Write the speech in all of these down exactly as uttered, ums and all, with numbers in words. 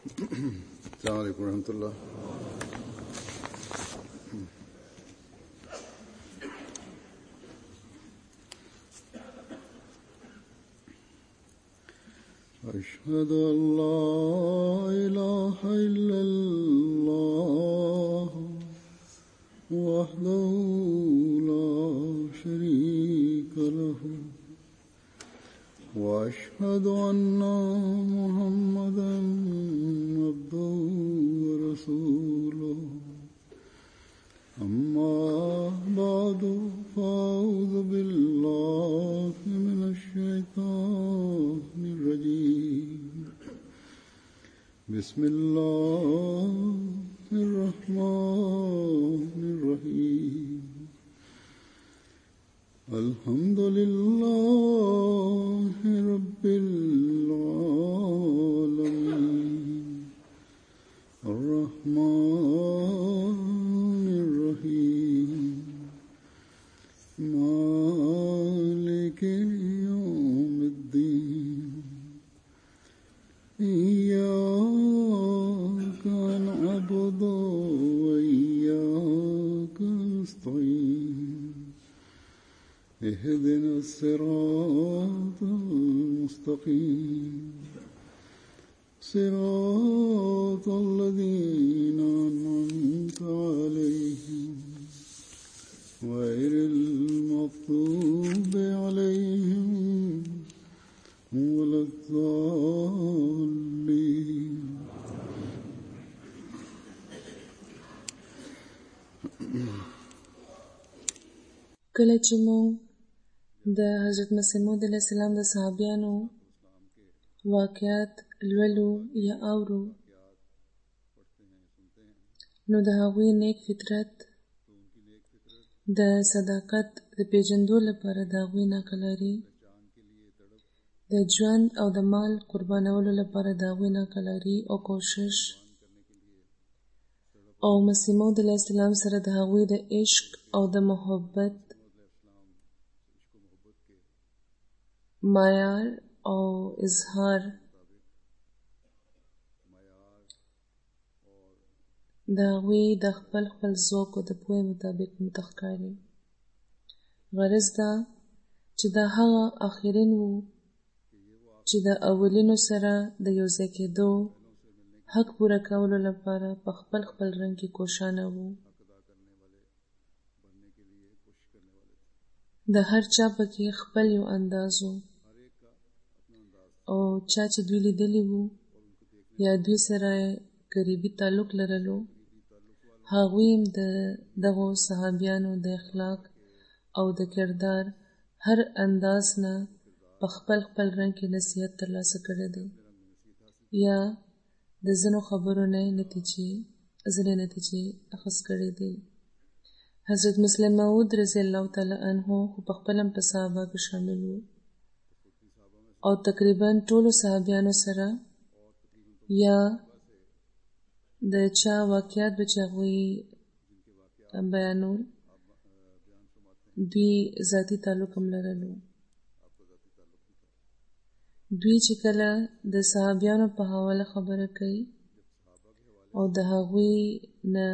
السلام علیکم ورحمۃ اللہ. أشهد أن لا إله إلا الله وحده لا شريك له وأشهد أن محمدا عبده ورسوله أما بعد فأعوذ بالله من الشيطان الرجيم بسم الله الرحمن الرحيم الحمد لله رب العالمين الرحمن الرحيم مالك يوم الدين إياك نعبد وإياك نستعين اهدنا الصراط المستقيم صراط الذين أنعمت عليهم غير المغضوب عليهم ولا الضالين. کله چې موږ د حضرت مسیح موعود علیه السلام د صحابیانو واقعات لولو یا اورو، نو د هغوی نیک فطرت د صداقت د پیژندو لپاره د هغوی ناکلاري، د ژوند او د مال قربانولو لپاره د هغوی ناکلاري او کوشش، او مسیح موعود علیه السلام سره د هغوی د عشق او د محبت معیار او اظهار د هغوی د خپل خپل ذوق او د پوهې مطابق متخکاري. غرض دا چې دا هغه آخرین وو چې د اولینو سره د یو ځای کېدو حق پوره کولو لپاره په خپل خپل رنګ کې کوشانه وو. د هر چا پکې خپل یو انداز وو، او چا چې دوی لیدلی وو یا دوی سره قریبي تعلق لرلو، هغوی هم د دغو صحابیانو د اخلاق او د کردار هر انداز نه په خپل خپل رنګ کې نصیحت ترلاسه کړی دی، یا د ځینو خبرو نه نتیجې ځینې نتیجې اخذ کړی دی. حضرت مسلم موعود رضی الله تعالی عنه خو په خپل هم په صحابه کې شامل وو، او تقریبا ټولو صحابیانو سره یا د چا واقعات به چې هغوی بیانول دوی ذاتي تعلق هم لرلو. دوی چې کله د صحابیانو په حواله خبره کوي او د هغوی نه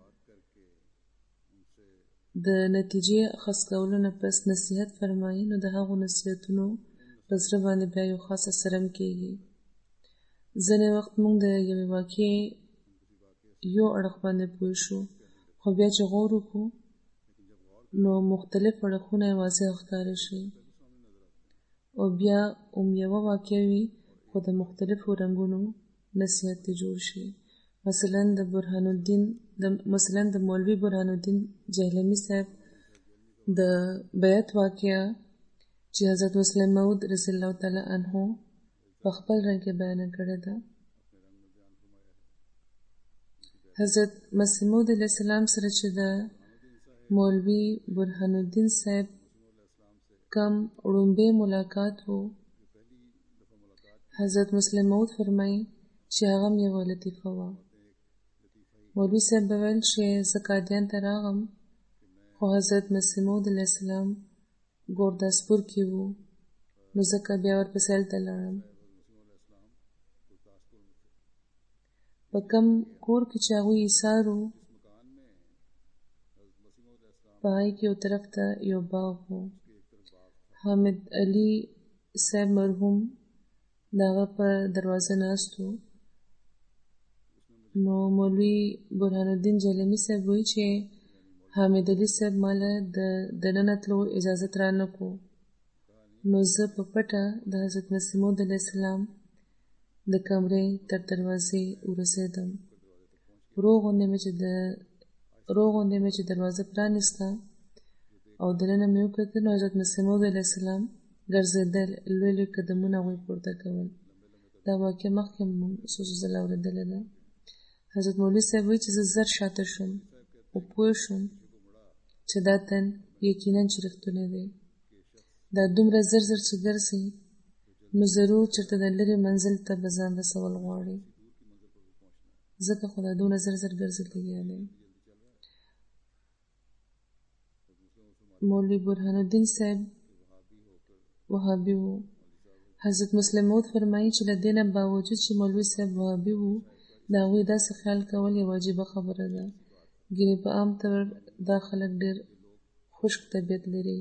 د نتیجې اخذ کولو نه پس نصیحت فرمایي، نو د هغو نصیحتونو په زړه باندې بیا یو خاص اثر هم کېږي. ځینې وخت موږ د یوې واقعې یو اړخ باندې پوه شو، خو بیا چې غور وکړو نو مختلف اړخونه یې واضح ښکاره شي، او بیا هم یوه واقعه وي خو د مختلفو رنګونو نصیحت یې جوړ شي. مثلا د برهان الدین د مثلا د مولوي برهان الدین جهلمي صاحب د بیعت واقعه چې حضرت مسلم موعود رضی الله تعالی عنه په خپل رنګ کې بیان کړې ده. حضرت مسیح موعود علیه السلام سره چې د مولوي برهان الدین صاحب کم وړومبی ملاقات وو، حضرت مسلم موعود فرمایي چې هغه هم یوه لطیفه وه. مولوي صاحب به ویل چې زه قادیان ته راغم، خو حضرت مسیح موعود علیه السلام ګورداسپور کې وو، نو ځکه بیا ورپسې هلته لاړم. په کم کور کې چې هغوی ایثار و په هغې کې یو طرف ته یو باغ و. حامد علي صاحب مرحوم د هغه په دروازه ناست و. نو مولوي برهان الدین جیلمي صاحب وایي چې حامد علي صاحب ماله د دننه تلو اجازت را نه کو. نو زه په پټه د حضرت مسیح موعود علیه السلام د کمرې تر دروازې ورسېدم. ورو غوندې مې چې د ورو غوندې مې چې دروازه پرانیسته او دننه مې وکتل، نو حضرت مسیح موعود علیه السلام ګرځېدل، لوی لوی قدمونه هغوی پورته کول. دا واقعه مخکې مو څو څو ځله اورېدلې ده. حضرت مولوي صاحب وایي چې زه زر شاته شوم او پوه شوم چې دا تن یقینا چې رښتونی دی. دا دومره زر زر چې ګرځي نو ضرور چېرته د لرې منزل ته به ځان رسول غواړي، ځکه خو دا دومره زر زر ګرځي لګیا دی. مولوي برهان الدین صاحب وهابي و. حضرت مسلم موعود فرمایي چې له دې نه باوجود چې مولوي صاحب وهابي و، د هغوی داسې خیال کول یوه عجیبه خبره ده. ګینې په عام طور دا خلک ډېر خشک طبیعت لري،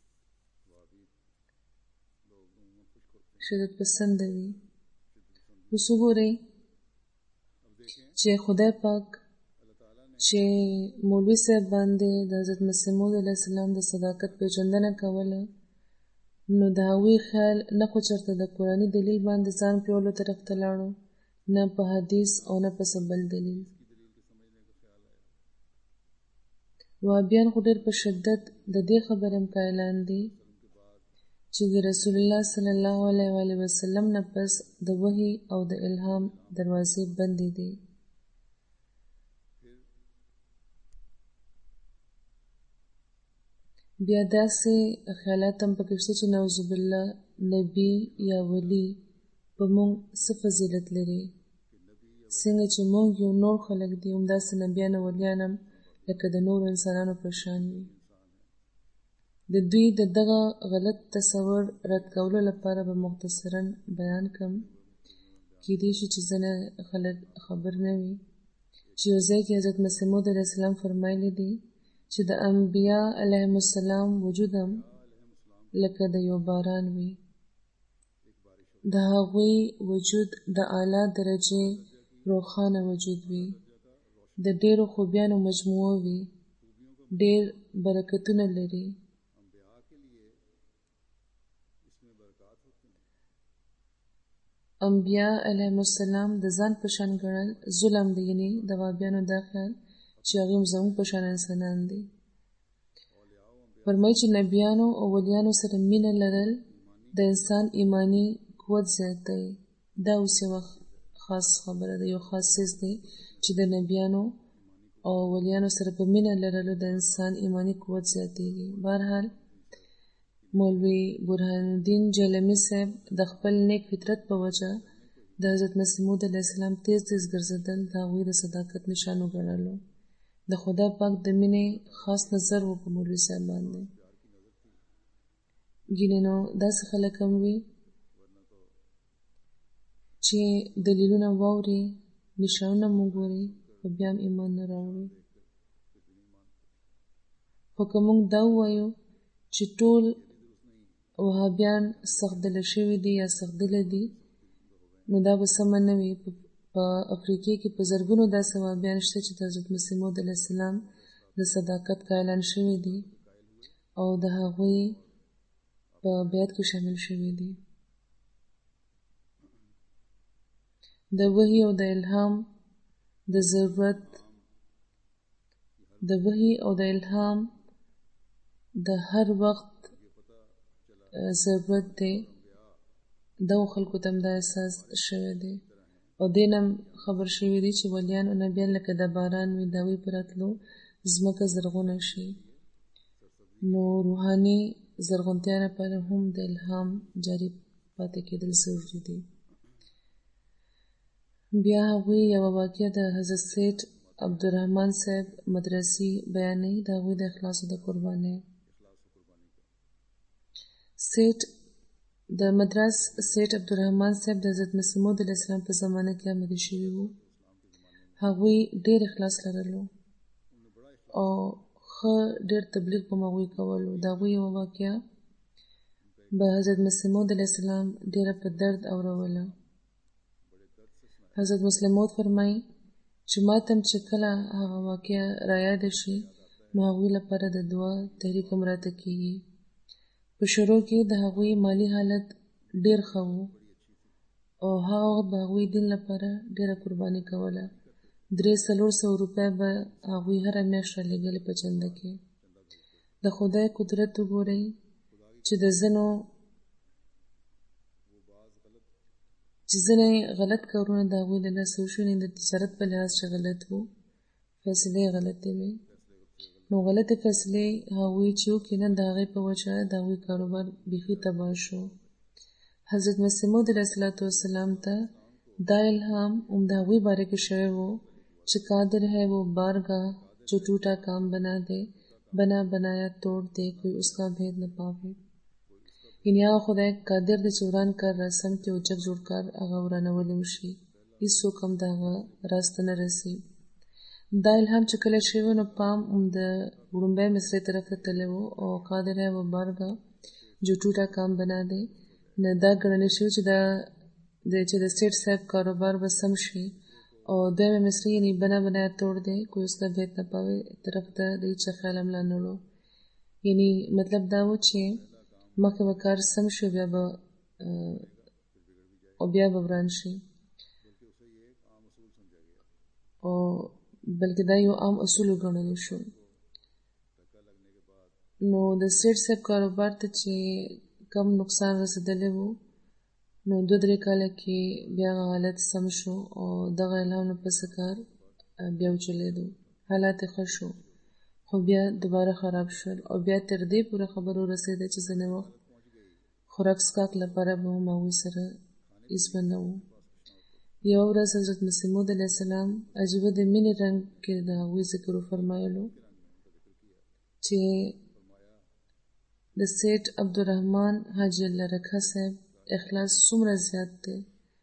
شدت پسنده وي. اوس وګورئ چې خدای پاک چې مولوي صاحب باندې د حضرت مسیح موعود علیه السلام د صداقت پېژندنه کوله، نو د هغوی خیال نه خو چېرته د قرآني دلیل باندې ځان پیولو طرف ته لاړو، نه په حدیث او نه په څه بل دلیل. وهابیان خو ډېر په شدت د دې خبرې هم قایلان دي چې د رسول الله صلی الله علیه و آله وسلم نه پس د وحي او د الهام دروازې بندې دي. بیا داسې خیالات هم پکې شته چې نعوذ بالله نبي یا ولی په موږ څه فضیلت لري. څنګه چې موږ یو نور خلک دي همداسې نبیان او ولیان هم لکه د نورو انسانانو په شان وي. د دوی د دغه غلط تصور رد کولو لپاره به مختصراً بیان کړم. کیدای شي چې ځینې خلک خبر نه وي چې یو ځای کې حضرت مسیح موعود علیه السلام فرمایلی دي چې د انبیا علیهم السلام وجود هم لکه د یو باران وي. د هغوی وجود د اعلی درجې روښانه وجود وي، د ډېرو خوبیانو مجموعه وي، ډېر برکتونه لري. انبیا علیهم السلام د ځان په شان ګڼل ظلم دی، یعنې د وهابیانو دا خیال چې هغوی هم زموږ په شان انسانان دي. فرمایي چې نبیانو او ولیانو سره مینه لرل د انسان ایمانی قوت زیاتوي. دا اوس یوه خاص خبره ده، یو خاص څیز دی چې د نبیانو او ولیانو سره په مینه لرلو د انسان ایمانی قوت زیاتېږي. بهرحال مولوي برهان الدین جیلمي صاحب د خپل نیک فطرت په وجه د حضرت مسیح موعود علیه السلام تیز تیز ګرځېدل د هغوی د صداقت نشان وګڼلو. د خدای پاک د مینې خاص نظر و په مولوي صاحب باندې. ګینې نو داسې خلک هم وي چې دلیلونه واوري، نشانونه مو ګوري، خو بیا هم ایمان نه راوړي. خو که موږ دا ووایو چې ټول وهابیان سخدله شوي دي یا سخدله دي، نو دا به سمه نه وي. په افریقې کې په زرګونو داسې وهابیان شته چې د حضرت مسیح موعود علیه السلام د صداقت قایلان شوي دي او د هغوی په بیعت کې شامل شوي دي. د وحي او د الهام د ضرورت د وحي او د الهام د هر وخت ضرورت دی. دغو خلکو ته هم دا احساس شوی دی او دې نه هم خبر شوي دي چې ولیان او نبیان لکه د باران وي، د هغوی په راتلو ځمکه زرغونه شي. نو روحاني زرغونتیا لپاره هم د الهام جاري پاتې کېدل ضروري دي. بیا هغوی یوه واقعه د حضرت سید عبدالرحمن صاحب مدرسي بیانوي، د هغوی د اخلاصو د قربانۍ. سید د مدرس سید عبدالرحمن صاحب د حضرت مسیح موعود علیه السلام په زمانه کې آمده شوي وو. هغوی ډېر اخلاص لرلو او ښه ډېر تبلیغ به هغوی کولو. د هغوی یوه واقعه به حضرت مسیح موعود علیه السلام ډېره په درد اوروله. حضرت مسیح موعود فرمایي چې ما ته هم چې کله هغه واقعه رایاده شي نو هغوی لپاره د دعا تحریک هم راته کېږي. په شروع کې د هغوی مالی حالت ډېر ښه و او هغه وخت به هغوی دین لپاره ډېره قرباني کوله. درې څلور سوه روپۍ به هغوی هره میاشت رالېږلې په چنده کې. د خدای قدرت وګورئ چې د ځینو چې ځینې غلط کارونه د هغوی له لاسه وشوي، د تجارت په لحاظ چې غلط وو، فیصلې غلطې وې. نو غلطې فیصلې هغوی چې وکړي نه، د هغې په وجه د هغوی کاروبار بیخي تباه شو. حضرت مسیح موعود علیه السلام ته دا الهام هم د هغوی باره کې شوی و چې قادر ہے وہ بارگاہ جو ٹوٹا کام بنا دے، بنا بنایا توڑ دے، کوئی اس کا بھید نہ پاوے. یعنې هغه خدای قادر دی چې وران کار راسم کړي او جګ جوړ کار هغه ورانولی وشي، هېڅوک هم د هغه راز ته نه رسي. دا الهام چې کله شوی نو پام هم د وړومبۍ مصرۍ طرف ته تللی و او قادر ہے وہ بارگاہ جو ټوټا کام بنا دی، نه دا ګڼلی شوي چې دا د چې د سیټ صاحب کاروبار به سم شي. او دویمه مصرۍ یعنې بنا بنایا توڑ دی، کوئی اس کا بید نه پاوې طرف ته د هېچا خیال هم لا نه وړو. یعنې مطلب دا و چې مخکې به کار سم شي بیا به او بیا به وران شي. او بلکې دا یو عام اصول وګڼلی شو. نو د سیټ صاحب کاروبار ته چې کم نقصان رسېدلی و نو دوه درې کاله کې بیا هغه حالت سم شو او دغه الهام نه پسې کار بیا وچلېدو، حالات یې ښه شو، خو بیا دوباره خراب شول. او بیا تر دې پورې خبره ورسېده چې ځینې وخت خوراک څښاک لپاره به هم هغوی سره هېڅ به نه وو. یوه ورځ حضرت مسیح موعود علیه السلام عجیبه د مینې رنګ کې د هغوی ذکر وفرمایلو چې د سیټ عبدالرحمن حاجي الله رکھا صاحب اخلاص څومره زیات دی.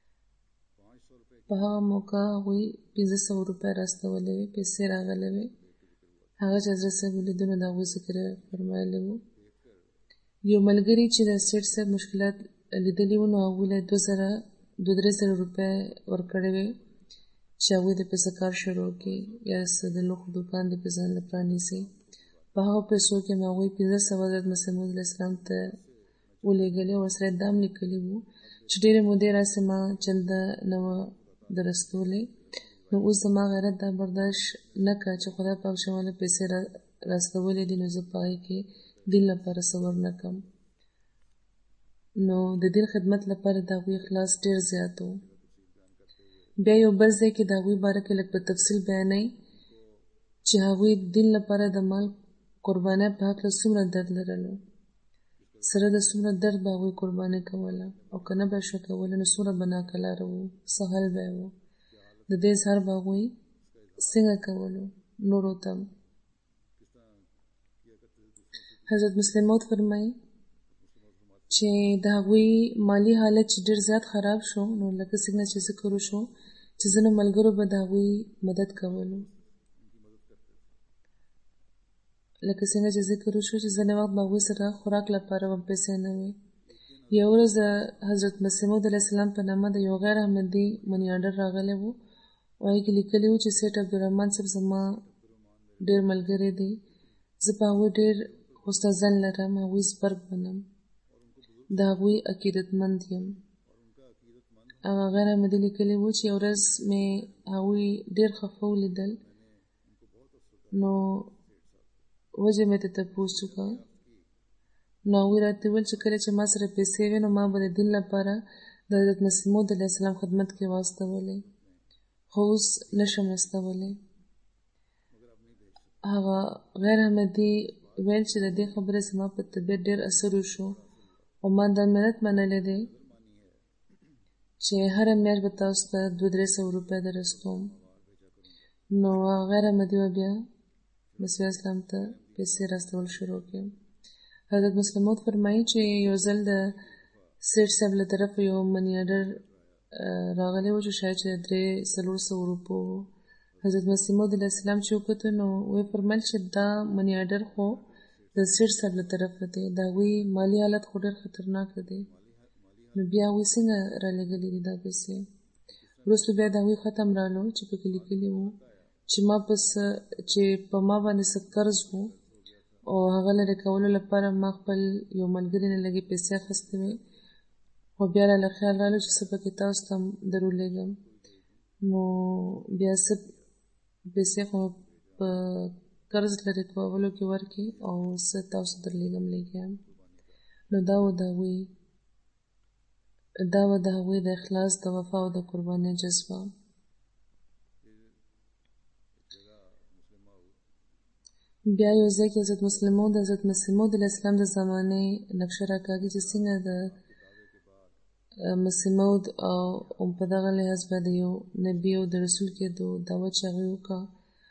په هغه موقع هغوی پنځه سوه روپۍ راستولې وې، پیسې راغلې وې. هغه چې حضرت صاحب ولیدو نو د هغوی ذکر یې فرمایلی وو. یو ملګري چې د سیټ صاحب مشکلات لیدلي وو نو هغوی له دوه زره دوه درې زره روپۍ ورکړې وې چې هغوی د پسې کار شروع کړي یا څه د لوښو دوکان د پې ځان له پرانیسي. په هغو پیسو کې مې هغوی پنځه سوه حضرت مسیح موعود علیه السلام ته ولېږلې او ورسره یې دا هم لیکلي وو چې ډېرې مودې راسې ما چنده نه وه درستولې، نو اوس زما غیرت دا برداشت نه کړه چې خدای پاک چې ماله پیسې را راستولې دي نو زه په هغې کې دین لپاره څه ورنه کړم. نو د دین خدمت لپاره د هغوی اخلاص ډېر زیات و. بیا یو بل ځای کې د هغوی باره کې لږ په تفصیل بیانوي چې هغوی دین لپاره د مال قربانۍ په هکله څومره درد لرلو، سره د څومره درد به هغوی قرباني کوله او که نه به یې شوه کولی نو څومره به ناکلاره وو، څه حل به یې و. د دې اظهار به هغوی څنګه کولو نورو ته. حضرت مسیح موعود فرمایي چې د هغوی مالی حالت چې ډېر زیات خراب شو نو لکه څنګه چې ذکر وشو چې ځینو ملګرو به د هغوی مدد کولو، لکه څنګه چې ذکر وشو چې ځینې وخت به هغوی سره خوراک لپاره هم پیسې نه وې. یوه ورځ د حضرت مسیح موعود علیه السلام په نامه د یو غیر احمدي مني آرډر راغلی و او هغې کې لیکلي وو چې سیټ عبدالرحمن صاحب زما ډېر ملګری دی، زه په هغوی ډېر حسنه ظن لرم، هغوی زبرګ بنم، د هغوی عقیدتمند یم. هغه غیر احمدي لیکلي وو چې یو ورځ مې هغوی ډېر خفه ولیدل نو وجه مې ته تپوس وکړه نو هغوی راته وویل چې کله چې ما سره پیسې وې نو ما به د دین لپاره د حضرت مسیح موعود علیه السلام خدمت کې واستولې، خو اوس نه شم واستولی. هغه غیر احمدي ویل چې د دې خبرې زما په طبیعت ډېر اثر وشو او ما دا منت منلی دی چې هره میاشت به تاسو ته دوه درې سوه روپۍ درستوم. نو هغه غیر احمدي به بیا مسیح اسلام ته پیسې راستول شروع کړې. حضرت مسیح موعود فرمایي چې یو ځل د سیټ صاحب له طرفه یو مني آرډر راغلی و چې شاید چې درې څلور سوه روپو و. حضرت مسیح موعود علیه السلام چې وکتو نو وی فرمایل چې دا منی آرډر خو د سټیټ صاحب له طرفه دی، د هغوی مالي حالت خو ډېر خطرناک دی. نو بیا هغوی څنګه رالېږلي دي دا پیسې؟ وروسته بیا د هغوی ختم رالو چې پکې لیکلي وو چې ما پس چې په ما باندې څه قرض وو او هغه لرې کولو لپاره ما خپل یو ملګري نه لږې پیسې اخیستې وې، خو بیا راله خیال رالو چې څه پکې تاسو ته هم درولېږم. نو بیا څه پیسې خو په قرض لرې کولو کې ورکړې او څه تاسو درلېږم لېږم. نو دا و د هغوی دا و د هغوی د اخلاص، د وفا او د قربانۍ جذبه. بیا یو ځای کې حضرت مسلم موعود د حضرت مسیح موعود علیه السلام د زمانې نقشه راکاږي چې څنګه د مسیح موعود او په دغه لحاظ به د یو نبي او د رسول کېدو دعوت چې هغوی وکړه،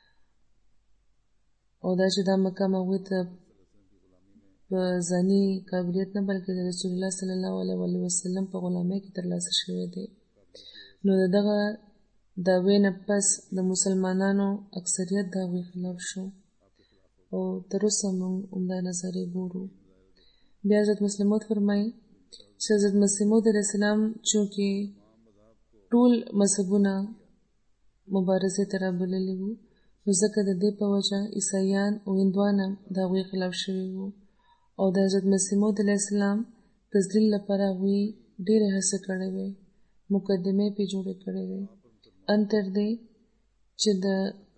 او دا چې دا مقام هغوی ته په ځاني قابلیت نه بلکې د رسول الله صلی الله علیه وسلم په غلامۍ کې ترلاسه شوی دی. نو د دغه دعوې نه پس د مسلمانانو اکثریت د هغوی خلاف شو او تر اوسه موږ همدا نظریې ګورو. بیا حضرت مسلم موعود فرمایي چې حضرت مسیح موعود علیه السلام چونکې ټول مذهبونه مبارزې ته رابللي وو، نو ځکه د دې په وجه عیسایان او هندوان هم د هغوی خلاف شوي وو او د حضرت مسیح موعود علیه السلام تذلیل لپاره هغوی ډېرې هڅې کړې وې، مقدمې پې جوړې کړې وې، ان تر دې چې د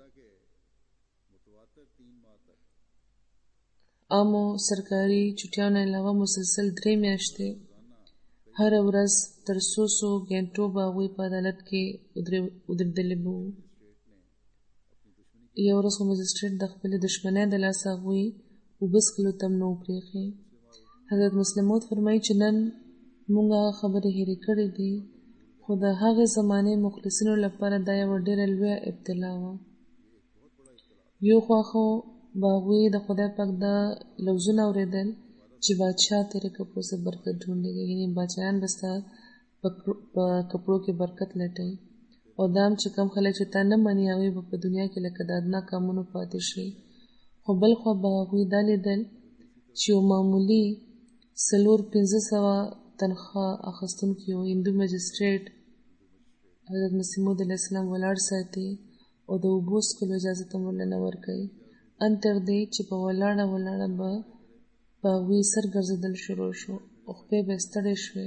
عامو سرکاري چوټیانو علاوه مسلسل درې میاشتې هره ورځ تر څو څو ګنټو به هغوی په عدالت کې ودرېدلي به وو. یو ورځ خو مجسټریټ د خپلې دښمنۍ د لاسه هغوی اوبه څښلو ته هم نه وو پرېښی. حضرت مسلم موعود فرمایي چې نن موږ هغه خبرې هېرې کړې دي، خو د هغې زمانې مخلصینو لپاره دا یوه ډېره لویه ابتلا وه. یو خوا خو به هغوی د خدای پاک دا لفظونه اورېدل چې بادشاه تیرې کپړو سے برکت ډھونډېږي، یعنې بادشاهان به ستا په کپړو کې برکت لټوي، او دا هم چې کوم خلک چې تا نه مني هغوی به په دنیا کې لکه د ادنا کامونو پاتې شي. خو بل خوا به هغوی دا لیدل چې یو معمولي څلور پنځه سوه تنخواه اخیستونکي یو هندو مجسټریټ حضرت مسیح موعود علیه السلام ولاړ ساتي او د اوبو څښلو اجازه ته هم ورله نه ورکوي، ان تر دې چې په ولاړه ولاړه به په هغوی سر ګرځېدل شروع شو او خپې به یې ستړې شوې.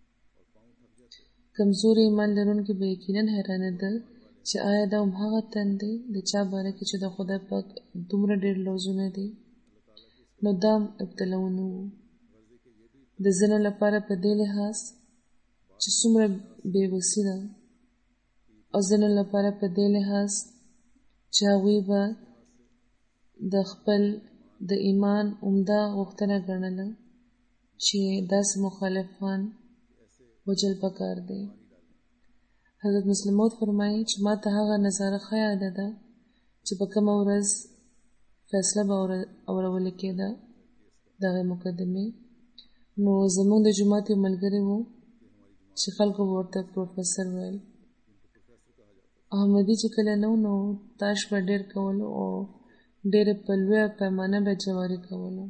کمزوري ایمان لرونکي به یقیناً حیرانېدل چې آیا دا هم هغه تن دی د چا باره کې چې د خدای پاک دومره ډېر لفظونه دي. نو دا هم ابتلاونه وو د ځینو لپاره په دې لحاظ چې څومره بېوسي ده، او ځینو لپاره په دې لحاظ چې هغوی به د خپل د ایمان عمده غوښتنه ګڼله چې داسې مخالفان وجل پکار دی. حضرت مسلم موعود فرمایي چې ما ته هغه نظاره ښه یاده ده چې په کومه ورځ فیصله به اورولې کېده د هغې مقدمې. نو زموږ د جومات یو ملګری و چې خلکو به ورته پروفیسر ویل. احمدي چې کله نه و نو تاش به ډېر کولو او ډېرې په لویه پیمانه به جواري کولو.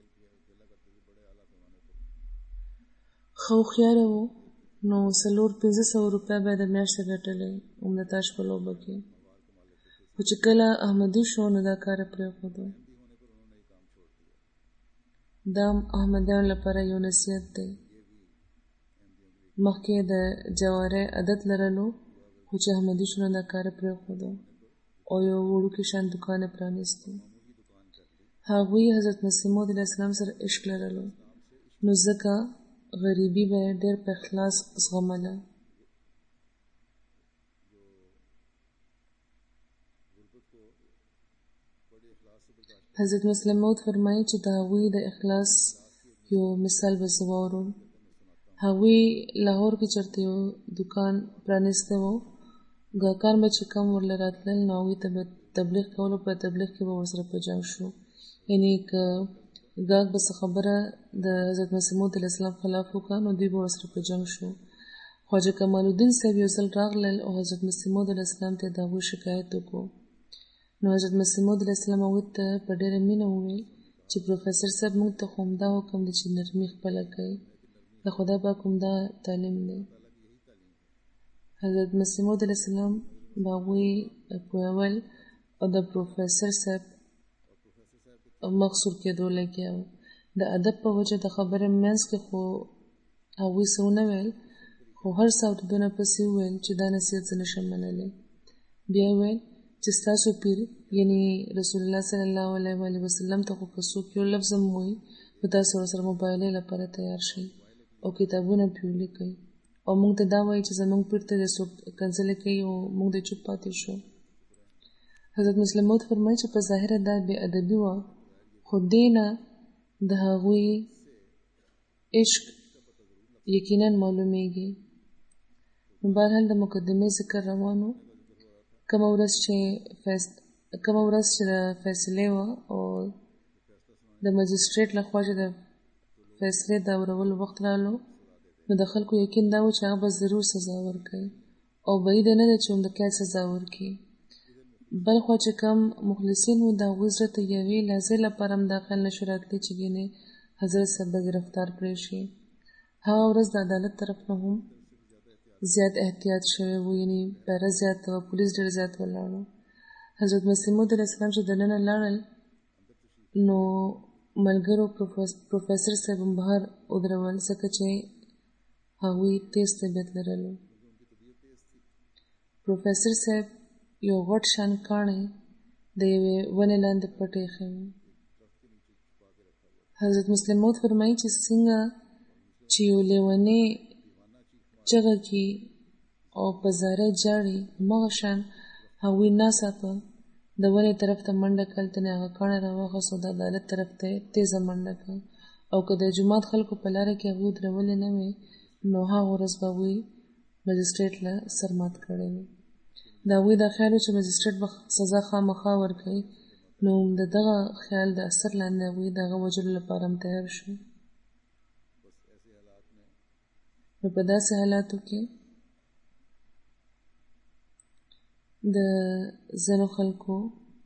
ښه هوښیاره و، نو څلور پنځه سوه روپۍ به یې د میاشتې ګټلې هم د تاش په لوبه کې. خو چې کله احمدي شو نو دا کار یې پرېښودو. دا هم احمدیانو لپاره یو نصیحت دی. مخکې د جوارۍ عادت لرلو، خو چې احمدي شو نو دا کار یې پرېښودو او یو وړوکی شان دوکان یې پرانیستو. هغوی حضرت مسیح موعود علیه السلام سره عشق لرلو، نو ځکه غریبي به یې ډېر په اخلاص زغمله. حضرت مسلم موعود فرمایي چې د هغوی د اخلاص یو مثال به زه واورم. هغوی لاهور کې چېرته یو دوکان پرانیستی و، ګاهکان به چې کم ورله راتلل نو هغوی ته به تبلیغ کولو، په تبلیغ کې به ورسره په جنګ شو. یعنې که ګاهک به څه خبره د حضرت مسیح موعود علیه السلام خلاف وکړه نو دوی به ورسره په جنګ شو. خواجه کمال الدین صاحب یو ځل راغلل او حضرت مسیح موعود علیه السلام ته د هغوی شکایت وکړو. نو حضرت مسیح موعود علیه السلام هغوی ته په ډېره مینه وویل چې پروفیسر صاحب موږ ته خو همدا حکم دی چې نرمي خپله کوي، د خدای پاک همدا تعلیم دی. حضرت مسیح موعود علیه السلام به هغوی پوهول او د پروفیسر صاحب مغصور کېدو لګیا و. د ادب په وجه د خبرې منځ کې خو هغوی څه ونه ویل، خو هر څه اورېدونه پسې وویل چې دا نصیحت زه نشم منلی. بیا یې ویل چې ستاسو پیر یعنې رسول الله صلی الله علیه و وسلم ته خو که څوک یو لفظ هم ووایي نو تاسو ورسره مبایلې لپاره تیار شئ او کتابونه پرې ولیکئ، او موږ ته دا وایي چې زموږ پیر ته دې څوک کنځلې کوي او موږ دې چوپ پاتې شو. حضرت مسلم موعود فرمایي چې په ظاهره دا بې ادبي وه، خو دې نه د هغوی عشق یقینا معلومیږي. نو بهرحال د مقدمې ذکر روان و. کومه ورځ چې فیص کومه ورځ چې د فیصلې وه او د مجسټریټ لخوا چې د فیصلې د اورولو وخت رالو، نو د خلکو یقین دا و چې هغه به ضرور سزا ورکوي او بعیده نه ده چې عمدهقیاد سزا ورکړي. بل خوا چې کوم مخلصین وو د هغوی زړه ته یوې لحظې لپاره هم دا خیال نشو راتلی چې ګینې حضرت صاحب به ګرفتار کړی شي. هغه ورځ د عدالت طرف نه هم زیات احتیاط شوی و، یعنې پیره زیات وه، پولیس ډېر زیات ولاړ و. حضرت مسیح موعود علیه السلام چې دننه لاړل نو ملګرو پروفیسر صاحب هم بهر ودرول، ځکه چې هغوی تیز طبیعت لرلو. پروفیسر صاحب یو غټ شان کاڼی د یوې ونې لاندې پټ ایښی و. حضرت مسلم موعود فرمایي چې څنګه چې یو لیونی چغه کي او په زارۍ جاړي، همغه شان هغوی ناڅاپه د ونې طرف ته منډه کړل، تنې هغه کاڼی راواخیست او د عدالت طرف ته یې تیزه منډه کړه. او که د جومات خلکو په لاره کې هغوی درولې نه وې نو هغه ورځ به هغوی مجسټریټ له سر مات کړی وي. د هغوی دا خیال و چې مجسټریټ به سزا خامخا ورکوي، نو د دغه خیال د اثر لاندې هغوی د هغه وژلو لپاره هم تیار شو. نو په داسې حالاتو کې د ځینو خلکو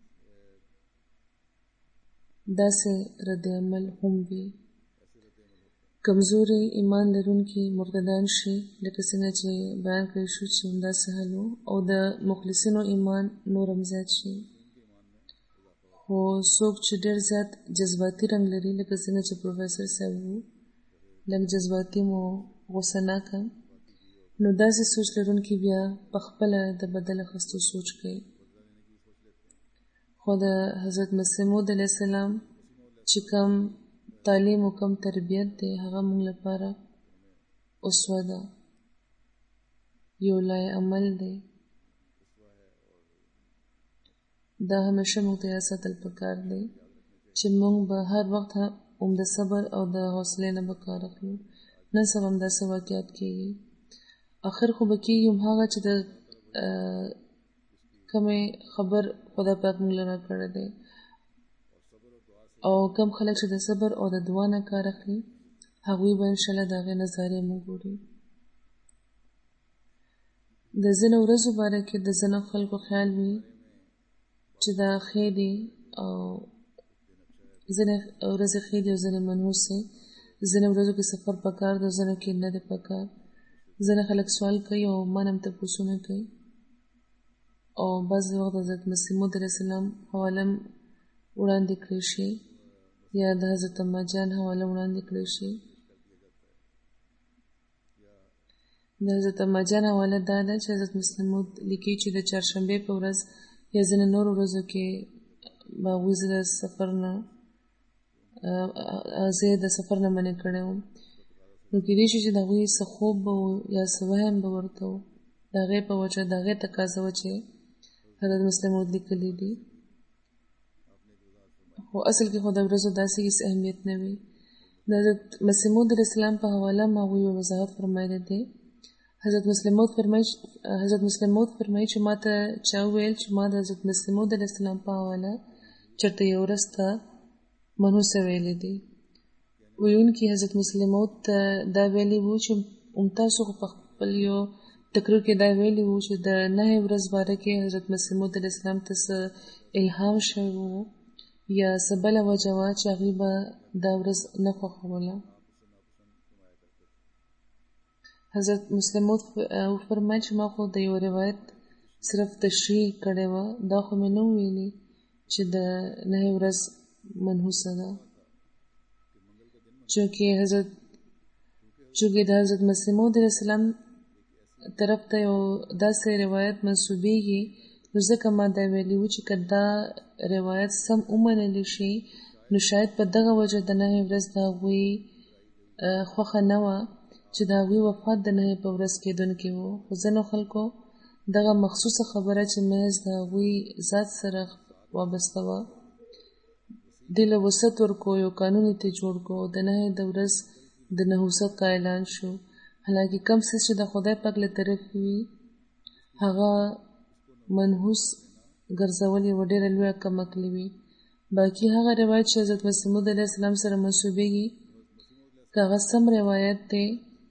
داسې رد عمل هم وي. کمزوري ایمان لرونکي مرتدان شي، لکه څنګه چې بیان کړی شو چې همداسې حال و، او د مخلصینو ایمان نور هم زیات شي. خو څوک چې ډېر زیات جذباتي رنګ لري، لکه څنګه چې پروفیسر صاحب وو لږ جذباتي مو غوسه ناکه، نو داسې سوچ لرونکي بیا په خپله د بدل اخیستو سوچ کوي. خو د حضرت مسیح موعود علیه السلام چې کوم تعلیم او کوم تربیت دی هغه موږ لپاره اسوه ده، یو لای عمل دی. دا همیشه موږ ته یاد ساتل پکار دی چې موږ به هر وخت هم د صبر او د حوصلې نه به کار اخلو. نن سبا همداسې واقعات کېږي، اخر خو به کېږي هم هغه چې د کومې خبر خدای پاک موږ له راکړی دی، او کوم خلک چې د صبر او د دعا نه کار اخلي هغوی به انشاءالله د هغې نظارې موږ ګورو. د ځینو ورځو باره کې د ځینو خلکو خیال وي چې دا ښې دي، او ځینې ورځې ښې دي او ځینې منحوسې. ځینې ورځو کې سفر پکار دی او ځینو کې نه دی پکار. ځینې خلک سوال کوي او ما نه هم تپوسونه کوي، او بعضې وخت د حضرت مسیح موعود علیه السلام حواله هم وړاندې کړی شي یا د حضرت اما جان حواله وړاندې کړی شي. د حضرت اما جان حواله دا ده چې حضرت مسلم موعود لیکي چې د چهارشنبې په ورځ یا ځینې نورو ورځو کې به هغوی زه د سفر نه زه د سفر نه منع کړی وم، نو کېدای شي چې د هغوی څه خوب به و یا څه وهم به ورته و، د هغې په وجه د هغې تقاضا وه چې حضرت مسلم موعود لیکلي دي. خو اصل کې خو د ورځو داسې هېڅ اهمیت نه وي. د حضرت مسیح موعود علیه السلام په حواله هم هغوی یو وضاحت فرمایلی دی. حضرت مسلم موعود فرمایي حضرت مسلم موعود فرمایي چې ما ته چا وویل چې ما د حضرت مسیح موعود علیه السلام په حواله چېرته یو ورځ ته منحوسه ویلي دي. ویونکي حضرت مسلم موعود ته دا ویلي وو چې هم تاسو خو خپل یو تقریر کې دا ویلي وو چې د نهې ورځ باره کې حضرت مسیح موعود علیه السلام ته څه الهام شوی وو یا څه بله وجه وه چې هغوی به دا ورځ نه خوښوله. حضرت مسلم موعود وفرمایل چې ما خو د یو روایت صرف تشریح کړې وه، دا خو مې نه ویلي چې د نهې ورځ منحوسه ده. چونکې حضرت چونکې د حضرت مسیح موعود علیه السلام طرف ته یو داسې روایت منسوبېږي، نو ځکه ما دا ویلي وو چې که دا روایت سم ومنلی شي نو شاید په دغه وجه د نهې ورځ د هغوی خوښه نه وه چې د هغوی وفات د نهې په ورځ کېدونکی وو. خو ځینو خلکو دغه مخصوصه خبره چې محض د هغوی ذات سره وابسته وه دې له وسعت ورکړو، یو قانون یې ترې جوړ کړو، د نهې د ورځ د نحوست قایلان شو. حالانکه کم څه چې د خدای پاک له طرفې وي هغه منحوس ګرځول یوه ډېره لویه کمکلي وي. باقي هغه روایت چې حضرت مسیح موعود علیه السلام سره منسوبېږي که هغه سم روایت دی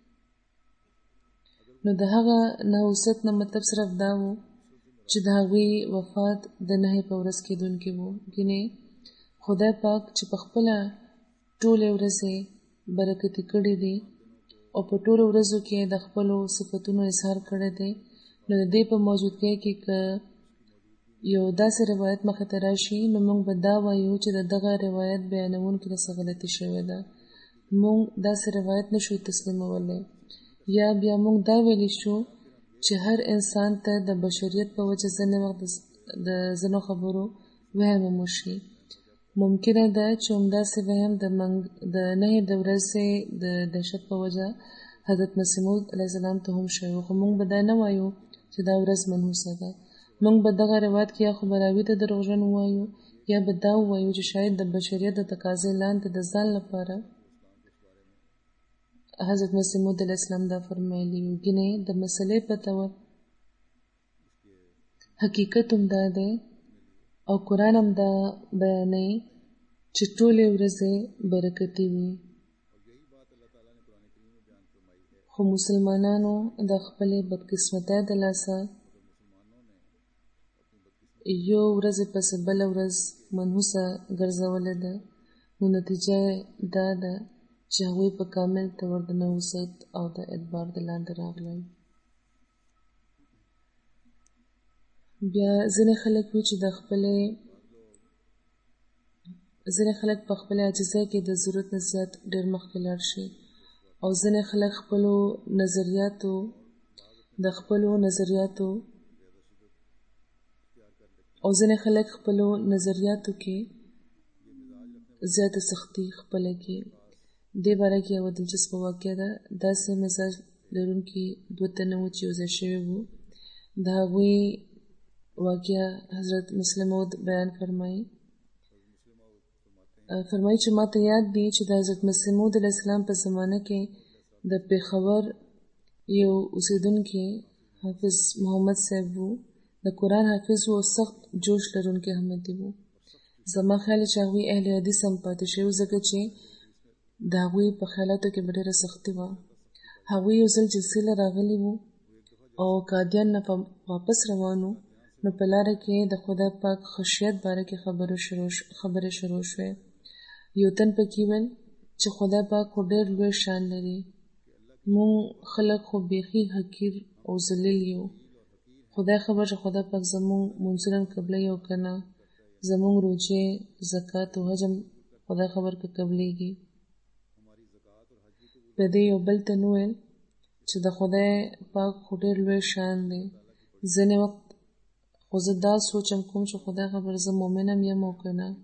نو د هغه نحوست نه مطلب صرف دا و چې د هغوی وفات د نهې په ورځ کېدونکی وو. ګینې خدای پاک چې په خپله ټولې ورځې برکتي کړي دي او په ټولو ورځو کې د خپلو صفتونو اظهار کړی دی، نو د دې په موجودګۍ کې که یو داسې روایت مخې ته راشي نو موږ به دا وایو چې د دغه روایت بیانونکي له څه غلطي شوې ده، موږ داسې روایت نشو تسلیمولی. یا بیا موږ دا ویلی شو چې هر انسان ته د بشریت په وجه ځینې وخت د ځینو خبرو وهم هم وشي. ممکنه ده چې همداسې وهم د د نهې د ورځې د دهشت په وجه حضرت مسیح موعود علیه السلام ته هم شوی و، خو موږ به دا نه وایو چې دا ورځ منحوسه ده. موږ به دغه روایت کې یا خو به راوي ته دروغجن ووایو یا به دا ووایو چې شاید د بشریت د تقاضې لاندې د ځان لپاره حضرت مسیح موعود علیه السلام دا فرمایلي وو. ګینې د مسلې په طور حقیقت هم دا دی او قرآن هم دا بیانوي چې ټولې ورځې برکتي وي، خو مسلمانانو د خپلې بدقسمتۍ د لاسه یو ورځې پسې بله ورځ منحوسه ګرځولې ده، نو نتیجه دا ده چې هغوی په کامل طور د نحوست او د اعتبار د لاندې راغلل. بیا ځینې خلک وي چې د خپلې ځینې خلک په خپلې عاجزۍ کې د ضرورت نه زیات ډېر مخکې لاړ شي او ځینې خلک خپلو نظریاتو د خپلو نظریاتو او ځینې خلک خپلو نظریاتو کې زیاته سختي خپله کړي. دې باره کې یوه دلچسپه واقعه ده. داسې مزاج لرونکي دوه تنه وو چې یو ځای شوي وو. د هغوی واقعه حضرت مسیح موعود بیان فرمایي فرمایي چې ما ته یاد دي چې د حضرت مسیح موعود علیه السلام په زمانه کې د پېښور یو اوسېدونکی حافظ محمد صاحب وو. د قرآن حافظ وو او سخت جوش لرونکی احمدي وو. زما خیال چې هغوی اهل حدیث هم پاتې شوي ځکه چې د هغوی په خیالاتو کې به ډېره سختي وه. هغوی یو ځل جلسې له راغلي وو او قادیان نه واپس روان وو، نو په لاره کې د خدای پاک خشیت باره کې خبرې شروع شوې. یو تن پکې ویل چې خدای پاک خو ډېر لوی شان لري، مونږ خلک خو بیخي حقیر او ذلیل یو. خدای خبر چې خدای پاک زمونږ منځونه قبلوي او که نه، زمونږ روژې زکات او حج هم خدای خبر که قبلیږي. په دې یو بل تن وویل چې د خدای پاک خو ډېر لوی شان دی. ځینې وخت خو زه دا سوچم کوم چې خدای خبر زه مؤمن هم یم او که نه.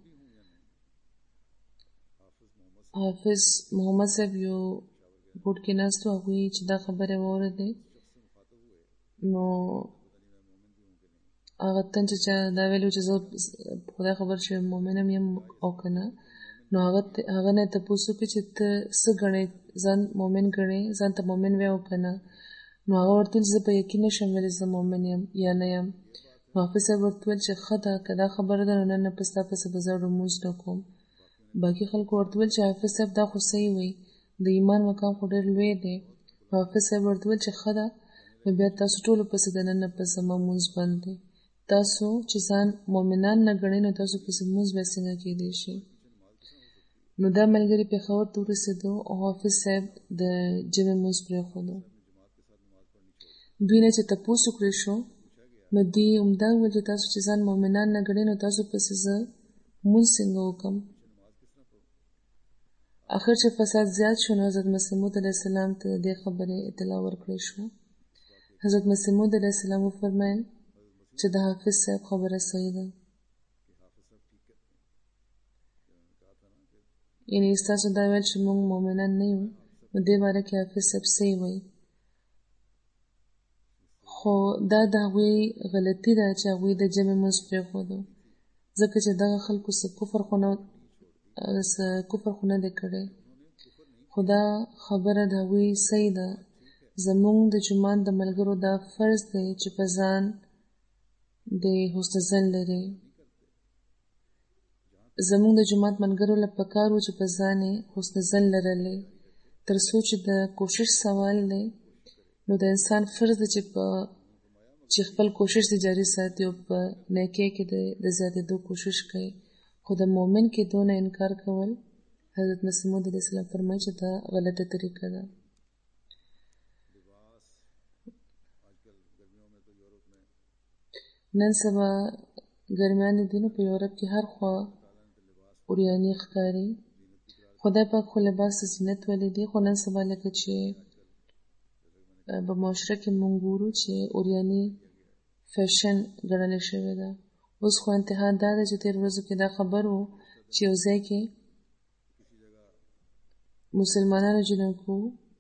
حافظ محمد صاحب یو بوټ کې ناست و، هغوی چې دا خبرې واورېدې نو هغه تن چې چا دا ویلو چې زه خدای خبر چې مؤمن هم یم او که نه، نو هغه نه یې تپوس وکړي چې ته څه ګڼې، ځان مؤمن ګڼې، ځان ته مؤمن وایې او که نه. نو هغه ورته ویل زه په یقین نشم ویلی زه مؤمن یم یا نه یم. نو حافظ صاحب ورته ویل چې ښه ده که دا خبره ده نو نن نه په ستا پسې به زه لمونځ نه کوم. باقي خلکو ورته ویل چې حافظ صاحب دا خو صحیح وایي، د ایمان مقام خو ډېر لوی دی، حافظ صاحب ورته وویل چې ښه ده، نو بیا تاسو ټولو پسې دننه په زما مونځ بند دی. تاسو چې ځان مؤمنان نه ګڼئ نو تاسو پسې مونځ بیا څنګه کیدی شي؟ نو دا ملګري پېښور ته ورسېدو او حافظ صاحب د جمعې مونځ پرېښودو. دوی نه چې تپوس وکړی شو نو دوی همدا وویل چې تاسو چې ځان مؤمنان نه ګڼئ نو تاسو پسې زه مونځ څنګه وکړم؟ اخر چې فساد زیات شو نو حضرت مسیح موعود علیه السلام ته د دې خبرې اطلاع ورکړی شو. حضرت مسیح موعود علیه السلام وفرمایل چې د حافظ صاحب خبره صحیح ده، یعنې ستاسو دا ویل چې موږ مؤمنان نه یو نو دې باره کې حافظ صاحب صحیح وایي، خو دا د هغوی غلطي ده چې هغوی د جمعې مونځ پرېښودو، ځکه چې دغه خلکو څه کفر خو نه څه کفر خو نه دی کړی، خو دا خبره د هغوی صحیح ده. زموږ د جومات د ملګرو دا فرض دی چې په ځان د حسن ظن لري. زموږ د جومات ملګرو له پکار و چې په ځان یې حسن ظن لرلی، تر څو چې د کوشش سوال دی نو د انسان فرض دی چې په چې خپل کوشش دې جاري ساتي او په نیکۍ کې د زیاتېدو کوشش کوي، خو د مؤمن کېدو نه انکار کول حضرت مسیح موعود علیه السلام فرمایي چې دا غلطه طریقه ده. نن سبا ګرمیان دي نو په یورپ کې هر خوا اوریاني ښکاري. خدای پاک خو لباس ته زینت ولی دی، خو نن سبا لکه چې په معاشره کې مونږ ګورو چې اوریاني فیشن ګڼل شوې ده. اوس خو انتها دا ده چې تېر ورځو کې دا خبر و چې یو ځای کې مسلمانانو جنکو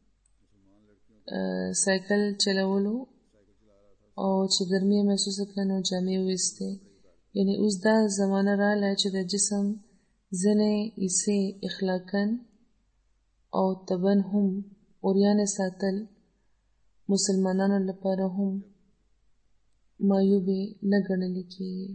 سایکل چلولو او چې ګرمي یې محسوسه کړه نو جامې وویستې. یعنې اوس دا زمانه راغله چې د جسم ځینې حصې اخلاقاً او طبعاً هم اوریانې ساتل مسلمانانو لپاره هم معیوبې نه ګڼلې کېږي.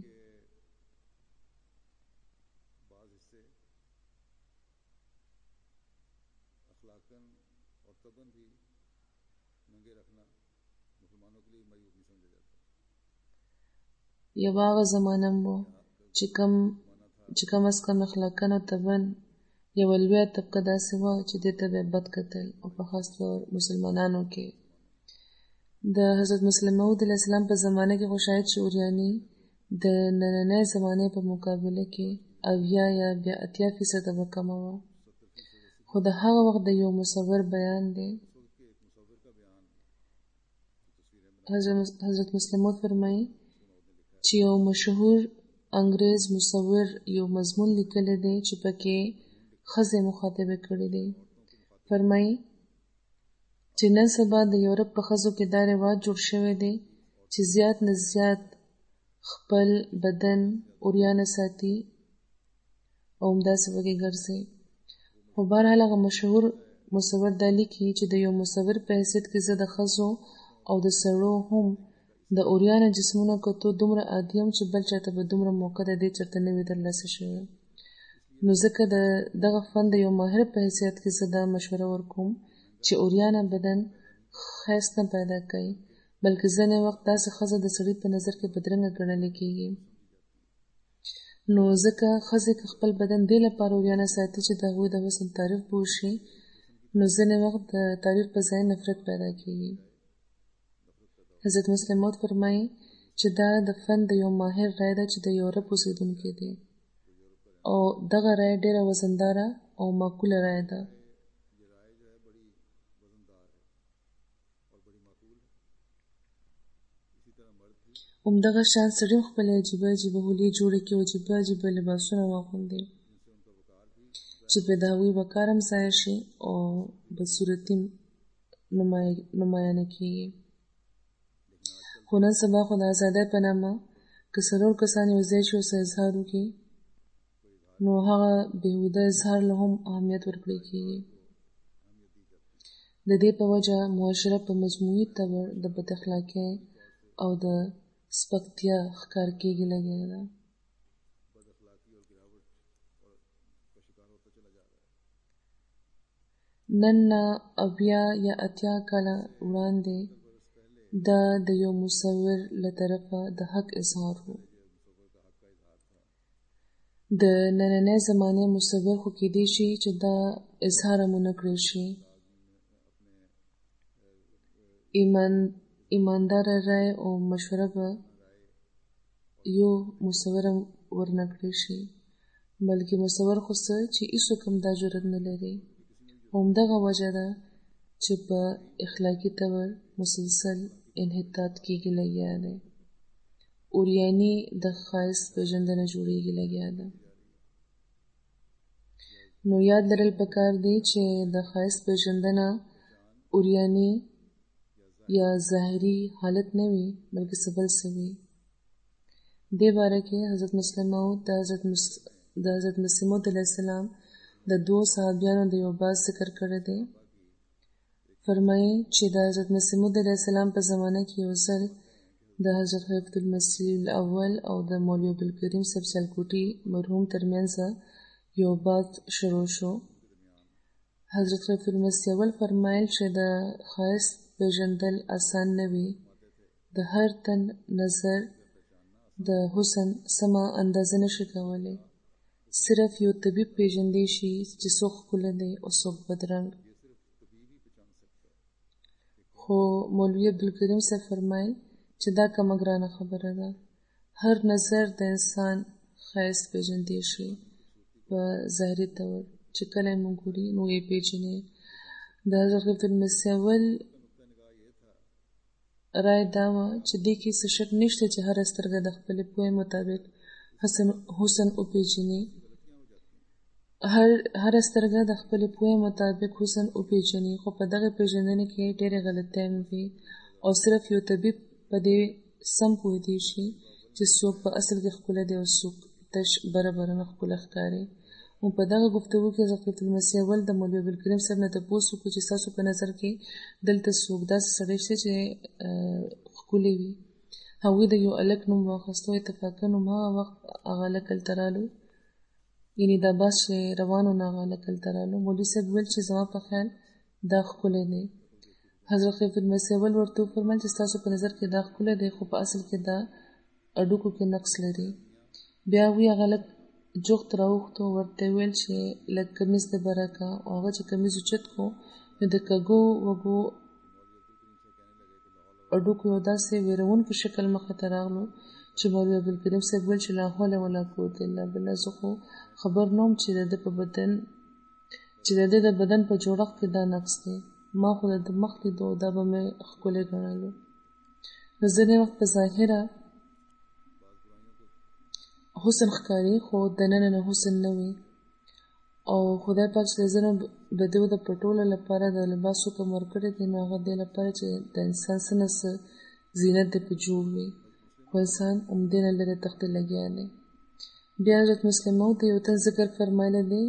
یو هغه زمانه مو چې کم چې کم از کم اخلاقاً او طبعاً یوه لویه طبقه داسې وه چې دې ته به بد کتل، او په خاص طور مسلمانانو کې. د حضرت مسیح موعود علیه السلام په زمانه کې خو شاید چې اوریاني د نننۍ زمانې په مقابله کې اویا یا بیا اتیا فیصده به کمه وه، خو د هغه وخت د یو مصور بیان دی. حضرت مسیح موعود فرمایي چې یو مشهور انګریز مصور یو مضمون لیکلی دی چې پکې ښځې مخاطبه کړې دي. فرمایي چې نن سبا د یورپ په ښځو کې دا رواج جوړ شوی دی چې زیات نه زیات خپل بدن اوریانه ساتي او همداسې پکې ګرځي. خو بهرحال هغه مشهور مصور دا لیکي چې د یو مصور په حیثیت کې زه د ښځو او د سړو هم د اوریانه جسمونو کتو دومره عادي یم چې بل چاته به دومره موقع د دې چېرته نه وي ترلاسه شوې. نو ځکه د دغه فن د یو ماهر په حیثیت کې زه دا مشوره ورکوم چې اوریانه بدن ښایست نه پیدا کوي، بلکې ځینې وخت داسې ښځه د سړي په نظر کې بدرنګه ګڼلې کېږي. نو ځکه ښځې که خپل بدن دې لپاره اوریانه ساتي چې د هغوی د حسن تعریف به وشي، نو ځینې وخت د تعریف په ځای نفرت پیدا کېږي. حضرت مسیح موعود فرمایي چې دا د فن د یو ماهر رایه ده چې د یورپ اوسېدونکی دی، او دغه رایه ډېره وزنداره او معقوله رایه ده. همدغه شان سړي هم خپلې عجیبه عجیبه حلیې جوړې کړي او عجیبه عجیبه لباسونه واغوندي چې پرې د هغوی وقار هم ضایع شي او بدصورتي نمایانه کېږي. خو نن سبا خو د ازادۍ په نامه که څلور کسان یو ځای شي او څه اظهار وکړي نو هغه بېهوده اظهار له هم اهمیت ورکړی کېږي. د دې په وجه معاشره په مجموعي طور د بد اخلاقۍ او د سپکتیا ښکار کېږي لګیا ده. نن نه اویا یا اتیا کاله وړاندې دا د یو مصور له طرفه د حق اظهار و. د نننۍ زمانې مصور خو کېدی شي چې دا اظهار هم ونه کړی شي. ایمان ایمانداره رای او مشوره به یو مصور هم ورنه کړی شي، بلکې مصور خو څه چې هېڅوک هم دا جرأت نه لري. همدغه وجه ده چې په اخلاقي طور مسلسل انحطاط کېږي لګیا دی. اوریاني د ښایست پېژندنه جوړېږي لګیا ده. نو یاد لرل پکار دی چې د ښایست پېژندنه اوریاني یا ظاهري حالت نه وي، بلکې څه بل څه وي. دې باره کې حضرت مسلم موعود د حضرت مس... د حضرت مسیح موعود علیه السلام د دوو صحابیانو د یو باز ذکر کړی دی. فرمایي چې د حضرت مسیح موعود علیه السلام په زمانه کې یو ځل د حضرت خلیفة المسیح الاول او د مولوي عبدالکریم صاحب سیالکوټي مرحوم ترمنځ یو باد شروع شو. حضرت خلیفة المسیح اول فرمایل چې د ښایست پېژندل اسان نه وي. د هر تن نظر د حسن سمه اندازه نشي کولی. صرف یو طبیب پېژندی شي چې څوک ښکلی دی او څوک بدرنګ. خو مولوي عبدالکریم صاحب فرمایل چې دا کومه ګرانه خبره ده. هر نظر د انسان ښایست پېژندی شي په ظاهري طور، چې کله یې موږ ګوري نو یې پېژنې. د حضرت خلیفة المسیح اول رای دا وه چې دې کې څه شک نشته چې هره سترګه د خپلې پوهې مطابق حسن حسن وپېژني. هر هره سترګه د خپلې پوهې مطابق حسن وپېژني، خو په دغه پېژندنې کې ډېرې غلطیانې وي او صرف یو طبیب په دې سم پوهېدی شي چې څوک په اصل کې ښکلی دی او څوک تش بره بره نه ښکلی ښکاري. او په دغه گفتگو کې حضرت خلیفة المسیح اول د مولوي عبدالکریم صاحب نه تپوس وکړو چې ستاسو په نظر کې دلته څوک داسې سړی شته چې ښکلی وي. هغوی د یو هلک نوم واخیستو. اتفاقا نوم هغه وخت هغه هلک هلته رالو، یعنې دا باز چې روان و نو هغه هلک هلته رالو. مولوي صاحب ویل چې زما په خیال دا ښکلی دی. حضرت خلیفة المسیح اول ورته وفرمیل چې ستاسو په نظر کې دا ښکلی دی، خو په اصل کې دا هډوکو کې نقص لري. بیا هغوی هغه هلک جوخت راوښتو، ورته ویل چې لږ کمیز د بره که. او هغه چې کمیز اوچت کړو نو د کږو وږو هډوکو یو داسې ویرونکي شکل مخې ته راغلو چې مولوي عبدالکریم صاحب ویل چې لا حول ولا قوة الا بالله. زه خو خبر نه وم چې د ده په بدن چې د ده د بدن په جوړښت کې دا نقص دی. ما خو د ده مخ لیدو، دا به مې ښکلی ګڼلو. نو ځینې وخت په ظاهره حسن ښکاري، خو دننه نه حسن نه وي. او خدای پاک چې د ځینو بدیو د پټولو لپاره د لباس حکم ورکړی دی، نو هغه دې لپاره چې د انسان څه نه څه زینت دې په جوړ وي، خو انسان همدې نه لرې تښتې لګیا دی. بیا حضرت مسلم موعود د یو تن ذکر فرمایلی دی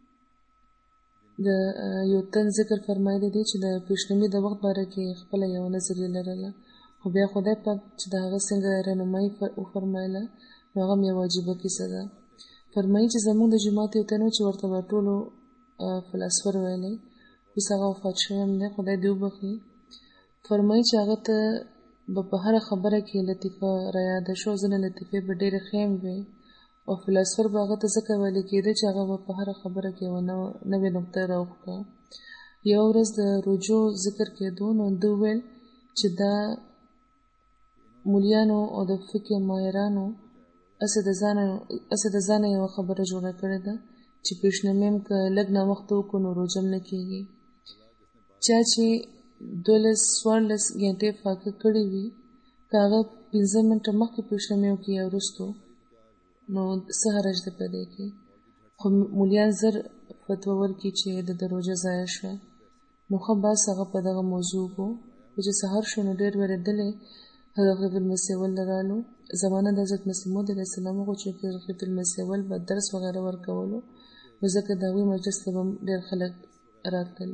د یو تن ذکر فرمایلی دی چې د پیشنمي د وخت باره کې خپله یوه نظریه لرله، خو بیا خدای پاک چې د هغه څنګه رهنمایي وفرمایله نو هغه هم یوه عجیبه کیسه ده. فرمایي چې زموږ د جومات یو تن و چې ورته به ټولو فلاسفر ویلی، اوس هغه وفات شوی هم دی، خدای دې وبخي. فرمایي چې هغه ته به په هره خبره کې لطیفه رایاده شو، ځینې لطیفې به ډېرې ښې هم وې، او فلاسفر به هغه ته ځکه ویلی کېده چې هغه به په هره خبره کې یوه نوې نقطه راوښکه. یوه ورځ د روجو ذکر کېدو، نو ده وویل چې دا مولیانو او د فقه ماهرانو هسې د ځانه یوه خبره جوړه کړې ده چې پیشنمي هم که لږ ناوخته وکړو نو روژه هم نه کېږي. چا چې دولس څوارلس ګنټې فاقه کړې وي، که هغه پنځه منټه مخکې پیشنمي وکړي یا وروستو، نو څه حرج دی په دې کې. خو مولیان زر فتوا ورکړي چې د ده روژه ضایع شوه. نو ښه بحث هغه په دغه موضوع وکړو. خو چې سهار شو نو ډېر وېرېدلی حضرت خلیفة المسیح اول رالو. زمانه د حضرت مسیح موعود علیه السلام وخت چې حضرت خلیفة المسیح اول به درس وغیره ورکولو، نو ځکه د هغوی مجلس ته به هم ډېر خلک راتلل.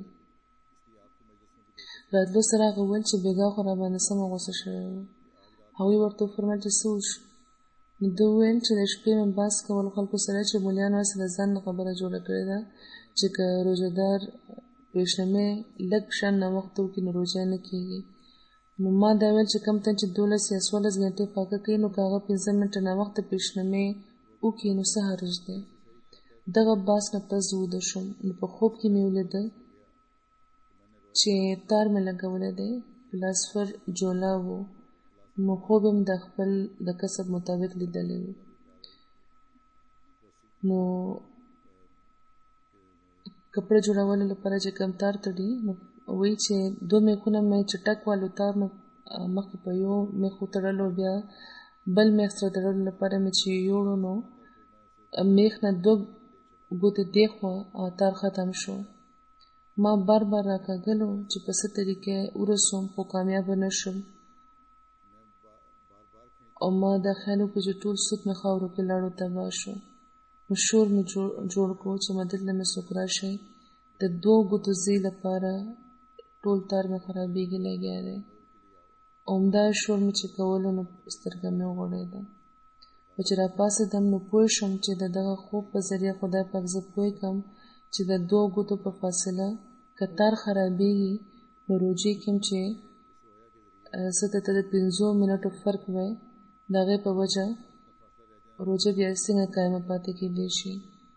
راتلو سره هغه وویل چې بېګاه خو راباندې سمه غوسه شوی و. هغوی ورته وفرمیل چې څه وشو؟ نو ده وویل چې د شپې مې بحث کول خلکو سره چې مولیانو هسې د ځان نه خبره جوړه کړې ده چې که روژهدار پیشنمې لږ شان ناوخته وکړي نو روژه نه کېږي. نو ما دا ویل چې کوم تن چې دولس یا څوارلس ګنټې فاقه کوي نو که هغه پنځه منټه ناوخته پیشنمې وکړي نو څه حرج دی. دغه بحث نه پس زه ویده شوم. نو په خوب کې مې ولیده چې تار مې لګولی دی، فلاسفر جولا و. نو خوب هم د خپل د کسب مطابق لیدلی و. نو کپړه جوړولو لپاره چې کوم تار تړي نو وایي چې دوه میخونه مې چټک والو تار مې مخکې په یو میخ وتړلو، بیا بل میخ سره تړلو لپاره مې چې یوړو نو میخ نه دوه ګوتې دېخوا تار ختم شو. ما بار بار راکاږلو چې په څه طریقې ورسوم خو کامیابه نه شم. او ما دا خیال وکړ چې ټول سود مې خاورو کې لاړو تباه شو. نو شور مې جوړ کړو چې مدد له مې څوک راشي د دوو ګوتو ځای لپاره ټول تار مې خرابېږي لګیا دی. همدا شور مې چې کولو نو سترګه مې وغړېده. او چې راپاڅېدم نو پوه شم چې د دغه خوب په ذریعه خدای پاک زه پوه کړم چې د دوو ګوتو په فاصله که تار خرابېږي نو روژې کې هم چې څه ته د پنځو منټو فرق وی د هغې په وجه روژه بیا څنګه قایمه پاتې کېدی شي.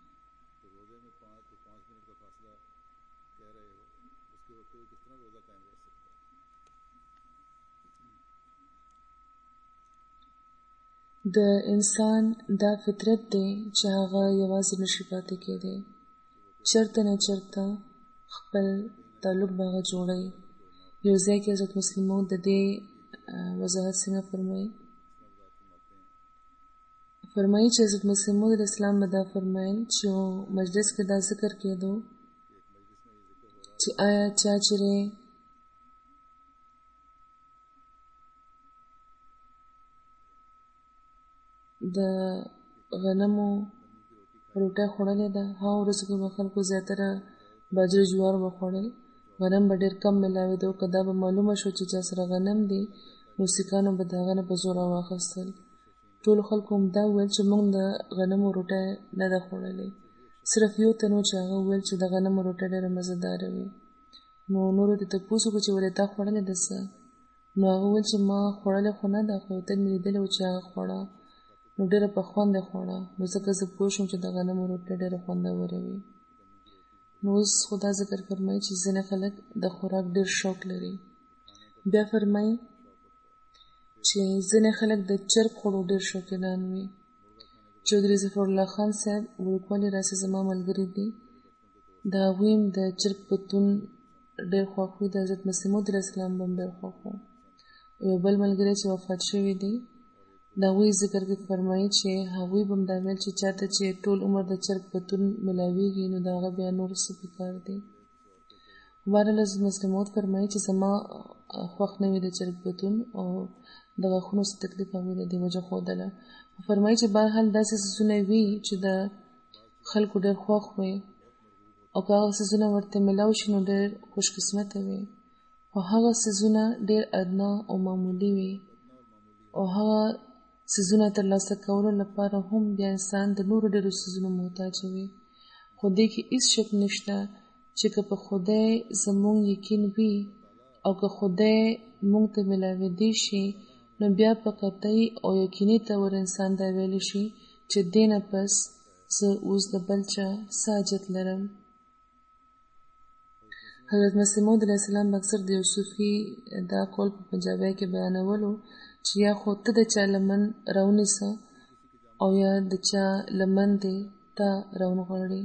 د انسان دا فطرت دی چې هغه یوازې نشي پاتې کېدی. چېرته نه چېرته خپل تعلق به هغه جوړوي. یو ځای کې حضرت مسلم موعود د دې وضاحت څنګه فرمایي فرمایي چې حضرت مسلم موعود علیه السلام به دا فرمایل چې مجلس کې دا ذکر کېدو چې آیا چا چېرې د غنمو روټۍ خوړلې ده. هغه ورځو کې به خلکو زیاتره باجره جوار به خوړل، غنم به ډېر کم میلاوېدو. که دا به معلومه شو چې چا سره غنم دی نو سیکانو به د هغه نه په زوره واخیستل. ټولو خلکو هم دا وویل چې موږ د غنمو روټۍ نه ده خوړلې. صرف یو تن و چې هغه وویل چې د غنمو روټۍ ډېره مزهداره وي. نو نورو ته تپوس وکړو چې ولې تا خوړلې ده څه؟ نو هغه وویل چې ما خوړلې خو نه ده، خو یو تن مې لیدلی و چې هغه خوړه نو ډېره په خوند یې خوړه. نو ځکه زه پوه شوم چې د غنمو روټۍ ډېره خوندوره وي. نو اوس خو دا ذکر فرمایي چې ځینې خلک د خوراک ډېر شوق لري. بیا فرمایي چې ځینې خلک د چرګ خوړو ډېر شوقینان وي. چودھری ظفرالله خان صاحب وړوکوالي راسې زما ملګري دي. د هغوی هم د چرګ پتون ډېر خوښ وي. د حضرت مسیح موعود علیه السلام به هم ډېر خوښ و. یو بل ملګری چې وفات شوي دي د هغوی ذکر کې فرمایي چې هغوی به هم دا ویل چې چاته چې ټول عمر د چرګ پتون میلاویږي نو د هغه بیا نور څه پکار دی. بهرحال حضرت مسیح موعود فرمایي چې زما خوښ نه وي د چرګ پتون او د غاښونو څه تکلیف هغوی د دې وجه ښودله. فرمایي چې بهرحال داسې څیزونه وي چې د خلکو ډېر خوښ وي او که هغه څیزونه ورته میلاو شي نو ډېر خوش قسمته وي. خو هغه څیزونه ډېر ادنا او معمولي وي او هغه څیزونه ترلاسه کولو لپاره هم بیا انسان د نورو ډېرو څیزونو محتاج وي. خو دې کې هېڅ شک نشته چې که په خدای زموږ یقین وي او که خدای موږ ته میلاوېدی شي نو بیا په قطعي او یقیني طور انسان دا ویلی شي چې دې نه پس زه اوس د بل چا څه حاجت لرم. حضرت مسیح موعود علیه السلام اکثر د یو صوفي دا قول په پنجابۍ کې بیانولو چې یا خو ته د چا لمن راونیسه او یا د چا لمن دې تا راونغاړي.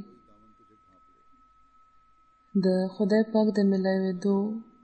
د خدای پاک د میلاوېدو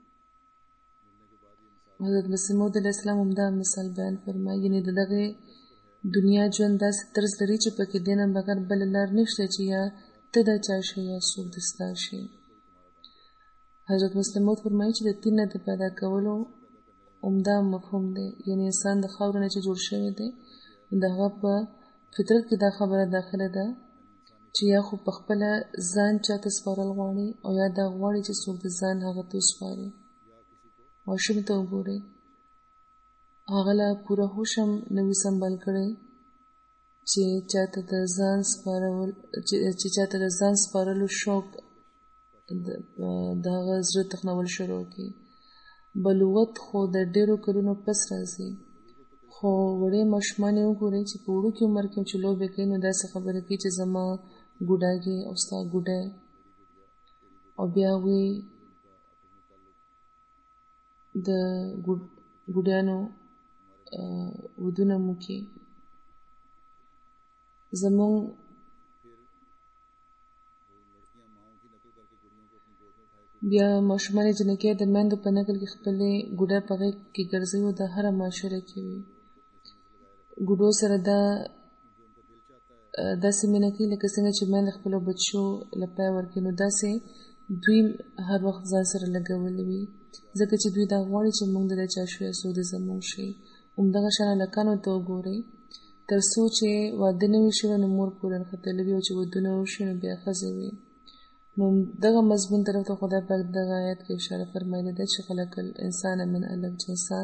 حضرت مسیح موعود علیه السلام همدا مثال بیان فرمایي. یعنې د دغې دنیا ژوند داسې طرز لري چې پکې دې نه بغیر بله لار نشته چې یا ته دا چا شي یا څوک د ستا شي. حضرت مسیح موعود فرمایي چې د طین نه د پیدا کولو عمده مفهوم دی. یعنې انسان د خاورو نه چې جوړ شوی دی د هغه په فطرت کې دا خبره داخله ده چې یا خو په خپله ځان چاته سپارل غواړي او یا دا غواړي چې څوک د ځان هغه ته وسپاري. ماشوم ته وګورئ، هغه له پوره هوش هم نه وي سنبال کړی چې چاته د ځان سپارول چې چاته د ځان سپارلو شوق د هغه زړه تخنول شروع کړي. بلوغت خو د ډېرو کلونو پس راځي، خو وړې ماشومان یې وګورئ چې په وړوکي عمر کې چې لوبې کوي نو داسې خبرې کوي چې زما ګوډاګي او ستا ګوډی، او بیا هغوی د ګوډیانو ودونه مو کوي. زمونږ بیا ماشومان جنکۍ د میندو په نکل کې خپلې ګوډه په غېږ کې ګرځوي او د هره معاشره کې وي. ګوډو سره دا داسې مینه کوي لکه څنګه چې میندې خپلو بچو له پای ورکوي، نو داسې دوی هر وخت ځان سره لګولي وي، ځکه چې دوی دا غواړي چې موږ د چا شو یا څوک د زموږ شي. همدغه شان هلکانو ته وګورئ، تر څو چې واده نه وي شوی نو مور پورې نښتلې وي، او چې ودونه وشي نو بیا ښځې وي. نو دغه مضمون طرف ته خدای پاک دغه آیت کې اشاره فرمایلې ده چې خلق الانسان من علق، چې انسان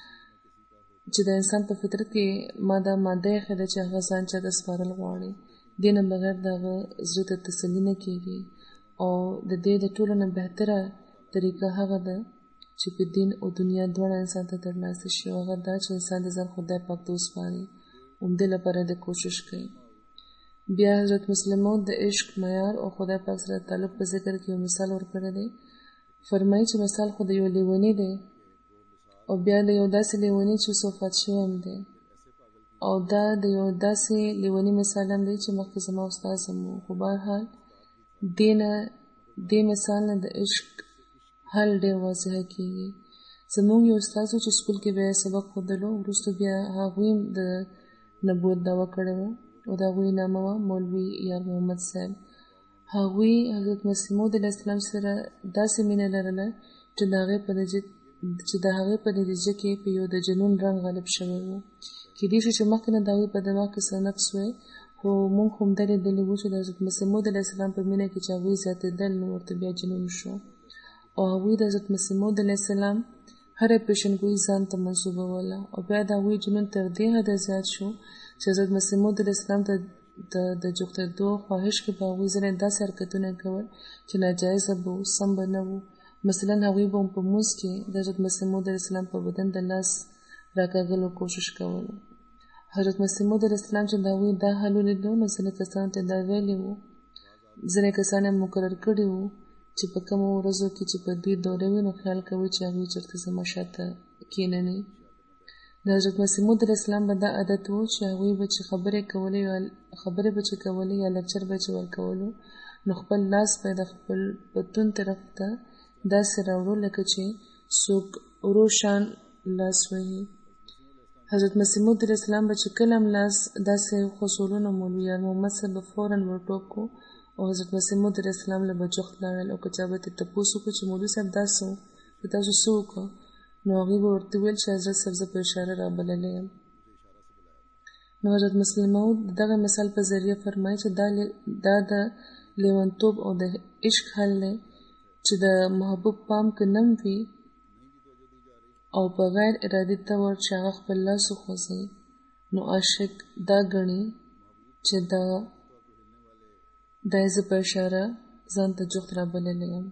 چې د انسان په فطرت کې ما دا ماده ایښې ده چې هغه ځان چاته سپارل غواړي، دې نه بغیر د هغه زړه ته تسلي نه کېږي. او د دې د ټولو نه بهتره طریقه هغه ده چې په دین او دنیا دواړه انسان ته ترلاسه شي، او هغه دا چې انسان د ځان خدای پاک ته وسپاري، همدې لپاره د کوشش کوي. بیا حضرت مسلم د عشق معیار او خدای پاک سره تعلق په ذکر کې یو مثال ورکړی دی. فرمایي چې مثال خو د یو لیوني دی، او بیا د یو داسې لیوني چې وفات شوی هم دی، او دا د یو داسې لیوني مثال هم دی چې مخکې زما استاد هم و. خو بهرحال دې نه دې مثال نه د عشق حل ډېر واضحه کېږي. زموږ یو استاد و چې سکول کې بیا سبق ښودلو، وروسته بیا هغوی هم د نبوت دعوه کړې وه، او د هغوی نامه وه مولوي یار محمد صاحب. هغوی حضرت مسیح موعود علیه السلام سره داسې مینه لرله چې د هغې په چې د هغې په نتیجه کې په یو د جنون رنګ غالب شوی و. کېدای شي چې مخکې نه د هغوی په دماغ کې څه نقص وی، خو موږ خو همدا لیدلي وو چې د حضرت مسیح موعود علیه السلام په مینه کې چې هغوی زیاتېدل نو ورته بیا جنون شو، او هغوی د حضرت مسیح موعود علیه السلام هره پیشنګویي ځان ته منسوبوله، او بیا د هغوی جنون تر دې حده زیات شو چې حضرت مسیح موعود علیه السلام ته د جوختېدو خواهش کې به هغوی ځینې داسې حرکتونه کول چې ناجایزه به وو، سم به نه وو. مثلا هغوی به هم په مونځ کې د حضرت مسیح موعود علیه السلام په بدن د لاس راکاږلو کوشش کولو. حضرت مسیح موعود علیه السلام چې د هغوی دا حال ولیدو نو ځینې کسانو ته دا ویلي وو، ځینې کسان یې مقرر کړي وو چې په کومو ورځو کې چې په دوی دوره وي نو خیال کوي چې هغوی چېرته زما شاته کښېنني. د حضرت مسیح موعود علیه السلام به دا عادت و چې هغوی به چې خبرې کولې یا خبرې به چې کولې یا لکچر به چې ورکولو نو خپل لاس به د خپل پتون طرف ته داسې راوړو لکه چې څوک ورو شان لاس وهي. حضرت مسیح موعود علیه السلام به چې کله هم لاس داسې وخوځولو نو مولوي یار محمد صاحب به فوراً ورټوپ کو، او حضرت مسیح موعود علیه السلام له به جوخت لاړل، او که چا به ترې تپوس وکړو چې مولوي صاحب دا څه و، چې تاسو څه وکړو، نو هغوی به ورته ویل چې حضرت صاحب زه په اشاره رابللی یم. نو حضرت مسلم موعود دغه مثال په ذریعه فرمایي چې دا د لیونتوب او د عشق حل دی چې د محبوب پام که نم وي او په غیر ارادي طور چې هغه خپل لاس وخوځوي نو عاشق دا ګڼي چې دا دا زه په اشاره ځان ته جوخت رابللی یم.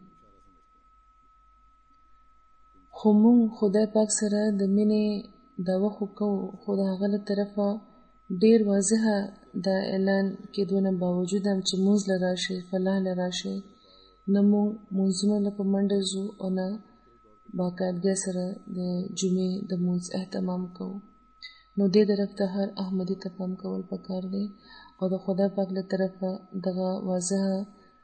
خو مونږ خدای پاک سره د مینې دعوه خو کوو، خو د هغه له طرفه ډېر واضحه دا اعلان کېدو نه باوجود هم چې مونځ له راشئ فلاح له راشئ نه مونږ مونځونو له په منډه ځو او نه باقاعدګۍ سره د جمعې د مونځ اهتمام کوو. نو دې طرف ته هر احمدي ته پام کول پکار دی، او د خدای پاک له طرفه دغه واضحه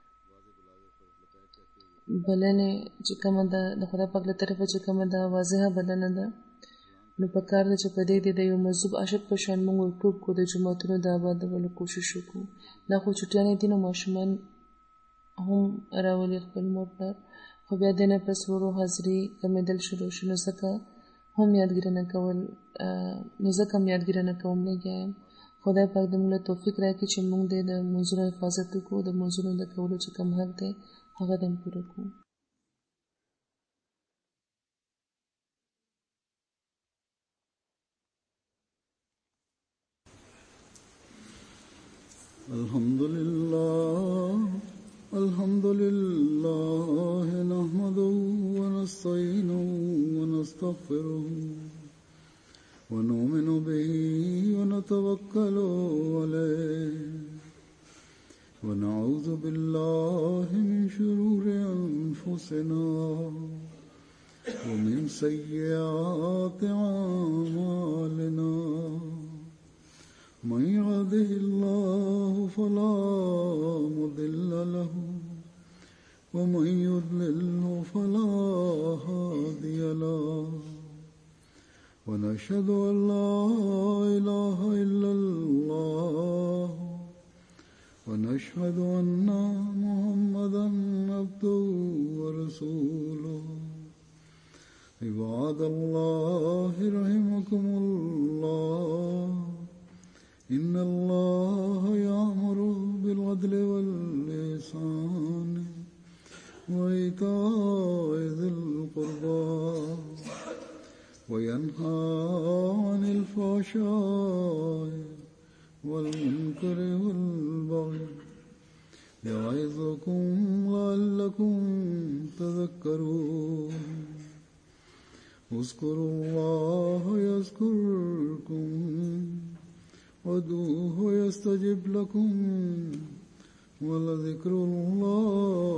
بلنې چې کومه ده د خدای پاک له طرفه چې کومه ده واضحه بلنه ده، نو پکار ده چې په دې کې د یو مذهب عاشق په شان موږ ورټوپ کړو، د جوماتونو د آبادولو کوشش وکړو. دا خو چټیانې دي نو ماشومان هم راولي خپل مور پلار، خو بیا دې نه پس ورو حاضري کمېدل شروع شي، نو ځکه هم یادګیري نه کول نو ځکه هم یادګیري نه کوم لګیا یم. خدای پاک دې موږ له توفیق راکړي چې موږ دې د مونځونو حفاظت وکړو، د مونځونو د کولو چې کوم حق دی هغه دې هم پوره کړو. الحمد لله الحمد لله ونستغفره ونؤمن به ونتوكل عليه ونعوذ بالله من شرور أنفسنا ومن سيئات أعمالنا من يهده الله فلا مضل له ومن يضلله فلا هادي له ونشهد أن لا إله إلا الله ونشهد أن محمدا عبده ورسوله عباد الله رحمكم الله إن الله يأمر بالعدل والإحسان وإيتاء ذي القربى وينهى عن الفحشاء والمنكر والبغي يعظكم لعلكم تذكرون اذكروا الله يذكركم وادعوه يستجب لكم ولذكر الله